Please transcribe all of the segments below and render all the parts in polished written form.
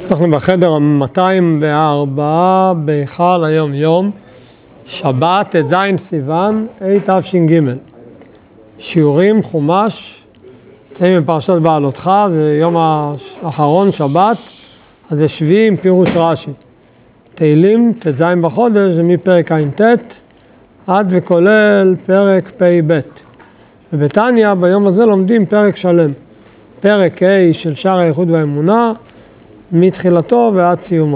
אנחנו בחדר 204 בהיכל היום יום, שבת ט"ז סיוון, תש"ג. שיעורים חומש, נמצאים בפרשת בעלותך, זה יום האחרון שבת, אז זה שביעי עם פירוש רש"י. תהילים ט"ז בחודש זה מפרק ע"ט עד וכולל פרק פ"ב. ובתניא ביום הזה לומדים פרק שלם. פרק ה' של שער הייחוד והאמונה, מתחילתו ועד סיומו.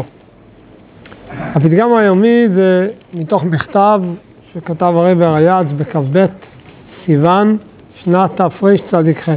הפתגם היומי זה מתוך מכתב שכתב הרב הריי"צ בכ"ב סיוון שנת תרצ"ח.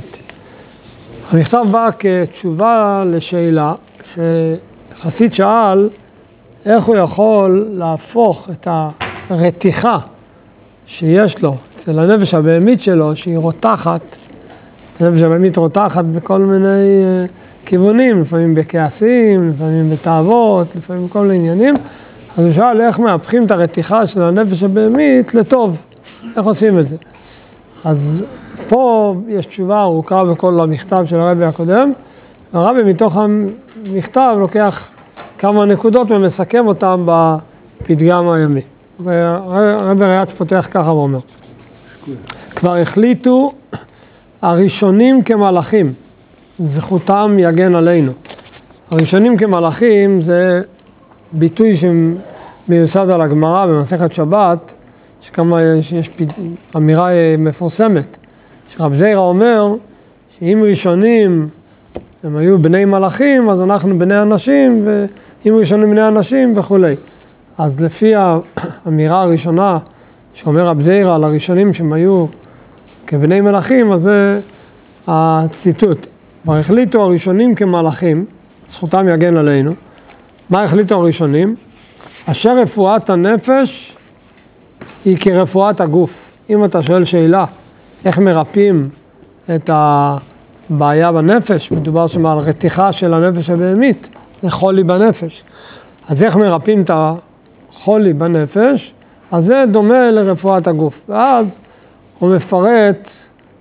המכתב בא כתשובה לשאלה שחסיד שאל איך הוא יכול להפוך את הרתיחה שיש לו אצל הנפש הבהמית שלו, שהיא רותחת, הנפש הבהמית רותחת בכל מיני כיוונים, לפעמים בכעסים, לפעמים בתאוות, לפעמים בכל מיני עניינים. אז הוא שאל איך מהפכים את הרתיחה של הנפש הבהמית לטוב, איך עושים את זה. אז פה יש תשובה ארוכה בכל המכתב של הרבי הקודם, והרבי מתוך המכתב לוקח כמה נקודות ומסכם אותם בפתגם היומי. הרבי הריי"צ פותח ככה ואומר, כבר החליטו הראשונים כמלאכים, זכותם יגן עלינו. הראשונים כמלאכים זה ביטוי שמיוסד על הגמרא במסכת שבת, יש אמירה מפורסמת, שרב זיירא אומר שאם ראשונים הם היו בני מלאכים, אז אנחנו בני אנשים, ואם ראשונים בני אנשים וכו'. אז לפי האמירה הראשונה שאומר רב זיירא על הראשונים שהם היו כבני מלאכים, אז זה הציטוט. כבר החליטו הראשונים כמלאכים, זכותם יגן עלינו. מה החליטו הראשונים? אשר רפואת הנפש היא כרפואת הגוף. אם אתה שואל שאלה, איך מרפאים את הבעיה בנפש, מדובר שם על רתיחה של הנפש הבהמית, זה חולי בנפש. אז איך מרפאים את החולי בנפש? אז זה דומה לרפואת הגוף. ואז הוא מפרט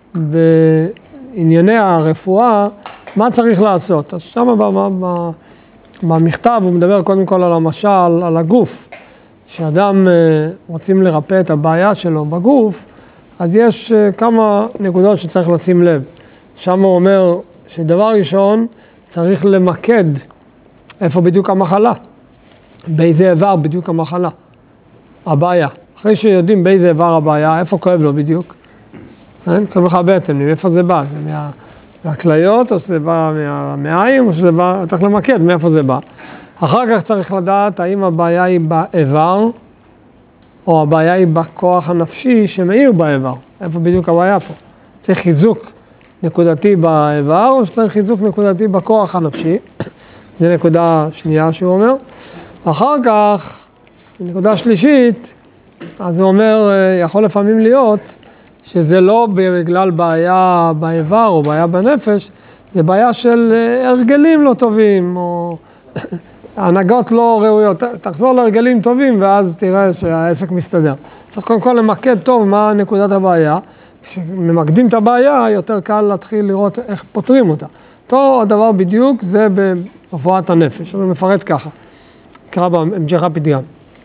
בענייני הרפואה מה צריך לעשות. אז שם במכתב הוא מדבר קודם כל על המשל, על הגוף. כשאדם רוצים לרפא את הבעיה שלו בגוף, אז יש כמה נקודות שצריך לשים לב. שם הוא אומר שדבר ראשון צריך למקד איפה בדיוק המחלה, באיזה איבר בדיוק המחלה, הבעיה. אחרי שיודעים באיזה איבר הבעיה, איפה כואב לו בדיוק? כואב לך בטן, מאיפה זה בא? זה מהכליות או שזה בא מהמעיים או שזה בא, צריך למקד מאיפה זה בא. אחר כך צריך לדעת האם הבעיה היא באיבר או הבעיה היא בכוח הנפשי שמאיר באיבר. איפה בדיוק הבעיה פה? צריך חיזוק נקודתי באיבר או שצריך חיזוק נקודתי בכוח הנפשי. זה נקודה שנייה שהוא אומר. אחר כך, נקודה שלישית, אז הוא אומר, יכול לפעמים להיות שזה לא בגלל בעיה באיבר או בעיה בנפש, זה בעיה של הרגלים לא טובים או הנהגות לא ראויות. תחזור להרגלים טובים ואז תראה שהעסק מסתדר. צריך קודם כל למקד טוב מה נקודת הבעיה. כשממקדים את הבעיה יותר קל להתחיל לראות איך פותרים אותה. אותו הדבר בדיוק זה ברפואת הנפש. הוא מפרט ככה. קרא בהמשך הפתגם.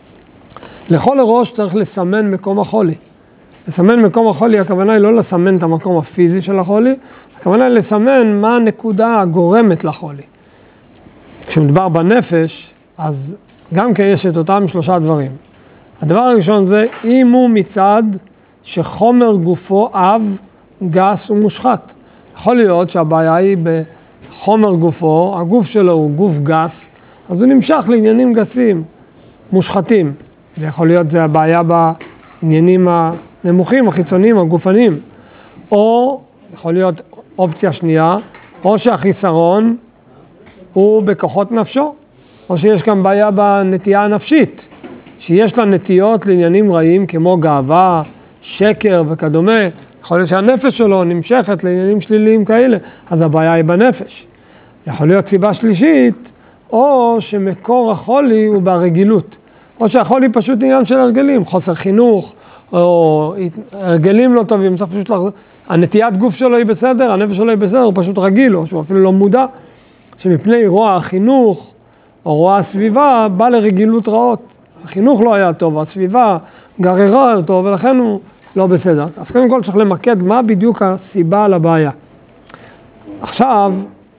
לכל הראש צריך לסמן מקום החולי. לסמן מקום החולי, הכוונה היא לא לסמן את המקום הפיזי של החולי, הכוונה היא לסמן מה הנקודה הגורמת לחולי. כשמדבר בנפש, אז גם כן יש את אותם שלושה דברים. הדבר הראשון זה, אם הוא מצד שחומר גופו עב, גס ומושחת. יכול להיות שהבעיה היא בחומר גופו, הגוף שלו הוא גוף גס, אז הוא נמשך לעניינים גסים, מושחתים. זה יכול להיות זה הבעיה בעניינים הנמוכים, החיצוניים, הגופניים. או יכול להיות אופציה שנייה, או שהחיסרון הוא בכוחות נפשו, או שיש גם בעיה בנטייה הנפשית, שיש לה נטיות לעניינים רעים כמו גאווה, שקר וכדומה. יכול להיות שהנפש שלו נמשכת לעניינים שליליים כאלה, אז הבעיה היא בנפש. יכול להיות סיבה שלישית, או שמקור החולי הוא ברגילות, או שהחולי פשוט עניין של הרגלים, חוסר חינוך, או הרגלים לא טובים, צריך פשוט לחזור. הנטיית גוף שלו היא בסדר, הנפש שלו היא בסדר, הוא פשוט רגיל, או שהוא אפילו לא מודע, שמפני רוע החינוך, או רואה הסביבה, בא לרגילות רעות. החינוך לא היה טוב, הסביבה גררה אותו, ולכן הוא לא בסדר. אז קודם כל צריך למקד מה בדיוק הסיבה לבעיה. עכשיו,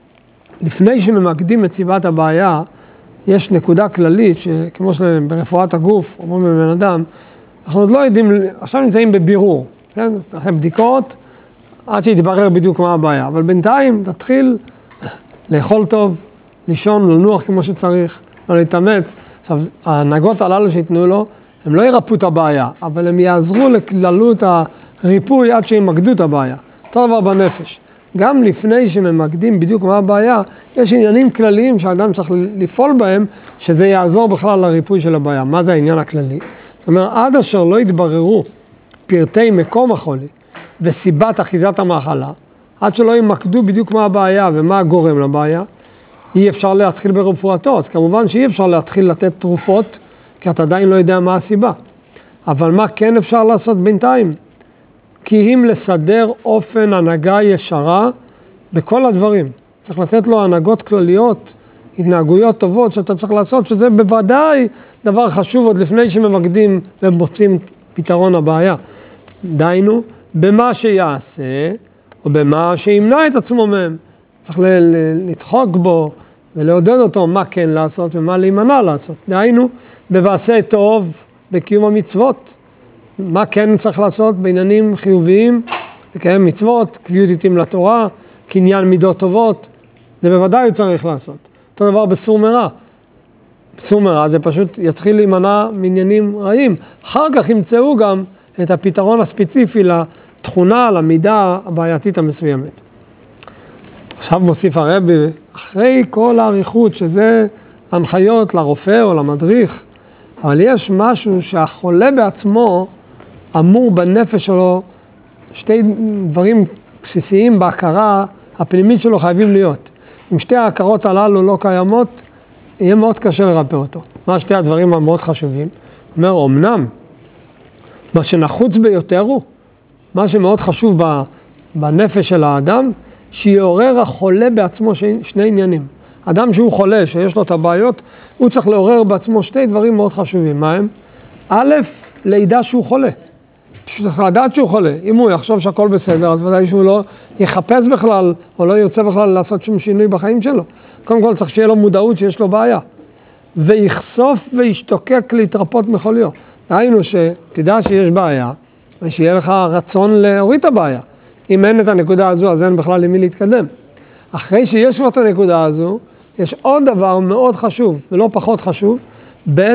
לפני שממקדים את סיבת הבעיה, יש נקודה כללית, שכמו שברפואת הגוף, אומרים בבן אדם, אנחנו עוד לא יודעים, עכשיו נמצאים בבירור, כן? אחרי בדיקות, עד שיתברר בדיוק מה הבעיה. אבל בינתיים תתחיל לאכול טוב, לישון, לנוח כמו שצריך, לא להתאמץ. עכשיו, ההנהגות הללו שיתנו לו, הם לא ירפאו את הבעיה, אבל הם יעזרו לכללות הריפוי עד שימקדו את הבעיה. אותו דבר בנפש. גם לפני שממקדים בדיוק מה הבעיה, יש עניינים כלליים שהאדם צריך לפעול בהם, שזה יעזור בכלל לריפוי של הבעיה. מה זה העניין הכללי? זאת אומרת, עד אשר לא יתבררו פרטי מקום החולי וסיבת אחיזת המחלה, עד שלא ימקדו בדיוק מה הבעיה ומה גורם לבעיה, אי אפשר להתחיל ברפואתו. אז כמובן שאי אפשר להתחיל לתת תרופות, כי אתה עדיין לא יודע מה הסיבה. אבל מה כן אפשר לעשות בינתיים? כי אם לסדר אופן הנהגה ישרה בכל הדברים. צריך לתת לו הנהגות כלליות, התנהגויות טובות שאתה צריך לעשות, שזה בוודאי דבר חשוב עוד לפני שממקדים ומוצאים פתרון הבעיה. דיינו, במה שיעשה, או במה שימנע את עצמו מהם. צריך לדחוק בו ולעודד אותו מה כן לעשות ומה להימנע לעשות. דיינו, בבעשה טוב, בקיום המצוות. מה כן צריך לעשות בעניינים חיוביים, לקיים מצוות, קביעות עיתים לתורה, קניין מידות טובות, זה בוודאי הוא צריך לעשות. אותו דבר בסור מרע. בסור מרע זה פשוט יתחיל להימנע מעניינים רעים. אחר כך ימצאו גם את הפתרון הספציפי לתכונה, למידה הבעייתית המסוימת. עכשיו מוסיף הרבי, אחרי כל העריכות, שזה הנחיות לרופא או למדריך, אבל יש משהו שהחולה בעצמו אמור בנפש שלו, שתי דברים בסיסיים בהכרה הפנימית שלו חייבים להיות. אם שתי ההכרות הללו לא קיימות, יהיה מאוד קשה לרפא אותו. מה שתי הדברים המאוד חשובים? אומר, אמנם, מה שנחוץ ביותר הוא, מה שמאוד חשוב בנפש של האדם, שיעורר החולה בעצמו שני עניינים. אדם שהוא חולה, שיש לו את הבעיות, הוא צריך לעורר בעצמו שתי דברים מאוד חשובים. מה הם? א', לידע שהוא חולה. צריך לדעת שהוא חולה. אם הוא יחשוב שהכל בסדר, אז ודאי שהוא לא יחפש בכלל, או לא ירצה בכלל לעשות שום שינוי בחיים שלו. קודם כל צריך שיהיה לו מודעות שיש לו בעיה. ויחשוף וישתוקק להתרפות מחוליו. ראינו שתדע שיש בעיה, ושיהיה לך רצון להוריד את הבעיה. אם אין את הנקודה הזו, אז אין בכלל למי להתקדם. אחרי שיש לו את הנקודה הזו, יש עוד דבר מאוד חשוב, ולא פחות חשוב, ב'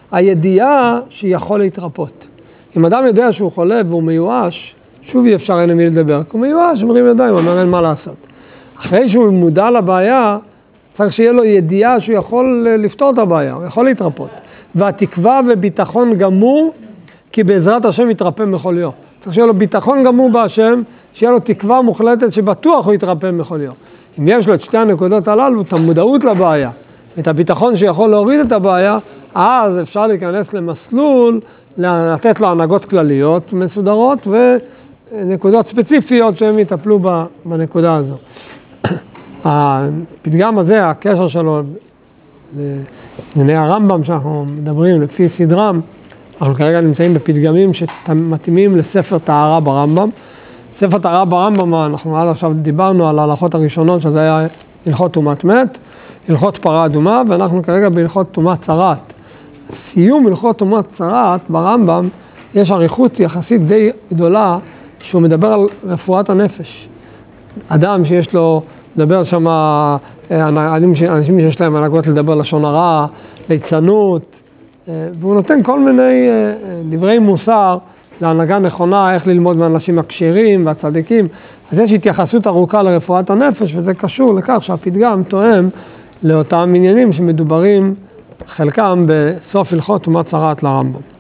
הידיעה שיכול להתרפות. אם אדם יודע שהוא חולה והוא מיואש, שוב אי אפשר אין למי לדבר, כי הוא מיואש, מרים ידיים, אומר אין מה לעשות. אחרי שהוא מודע לבעיה, צריך שיהיה לו ידיעה שהוא יכול לפתור את הבעיה, הוא יכול להתרפות. והתקווה וביטחון גמור, כי בעזרת השם יתרפא מחוליו. צריך שיהיה לו ביטחון גמור בהשם, שיהיה לו תקווה מוחלטת שבטוח הוא יתרפא מחוליו. אם יש לו את שתי הנקודות הללו, את המודעות לבעיה, את הביטחון שיכול להוריד את הבעיה, אז אפשר להיכנס למסלול, לתת לו הנהגות כלליות מסודרות ונקודות ספציפיות שהם יטפלו בנקודה הזו. הפתגם הזה, הקשר שלו לענייני הרמב"ם שאנחנו מדברים לפי סדרם, אנחנו כרגע נמצאים בפתגמים שמתאימים לספר טהרה ברמב"ם. ספר טהרה ברמב"ם, אנחנו עד עכשיו דיברנו על ההלכות הראשונות, שזה היה הלכות טומאת מת, הלכות פרה אדומה, ואנחנו כרגע בהלכות טומאת צרעת. סיום הלכות טומאת צרעת ברמב"ם, יש אריכות יחסית די גדולה, שהוא מדבר על רפואת הנפש. אדם שיש לו, מדבר שם, אנשים שיש להם הנהגות לדבר לשון הרע, ליצנות, והוא נותן כל מיני דברי מוסר להנהגה נכונה, איך ללמוד מאנשים הכשרים והצדיקים. אז יש התייחסות ארוכה לרפואת הנפש, וזה קשור לכך שהפתגם תואם לאותם עניינים שמדוברים חלקם בסוף הלכות טומאת צרעת לרמב"ם.